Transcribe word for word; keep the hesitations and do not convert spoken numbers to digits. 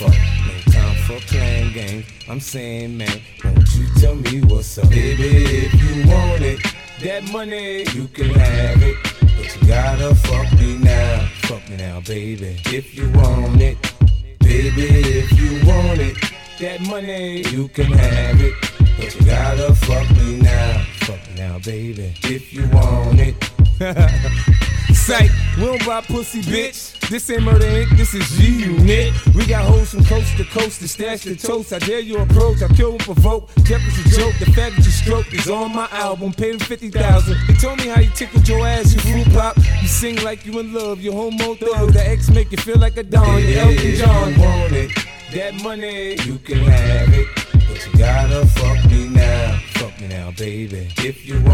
fuck. No time for playing games. I'm saying, man, won't you tell me what's up? Baby, if you want it, that money, you can have it. But you gotta fuck me now. Fuck me now, baby, if you want it. Baby, if you want it, that money, you can have it. But you gotta fuck me now. Fuck me now, baby, if you want it. Psych, we don't buy pussy, bitch. This ain't Murder Incorporated, this is G-Unit. We got hoes from coast to coast to stash the toast. I dare you approach, I kill and provoke. Jeff is a joke, the fact that you stroke is on my album. Paid him fifty thousand. He told me how you tickled your ass, you fruit pop. You sing like you in love, you homo thug. The X make you feel like a don, you Elton John. You want it, that money, you can have it. But you gotta fuck me now. Fuck me now, baby, if you want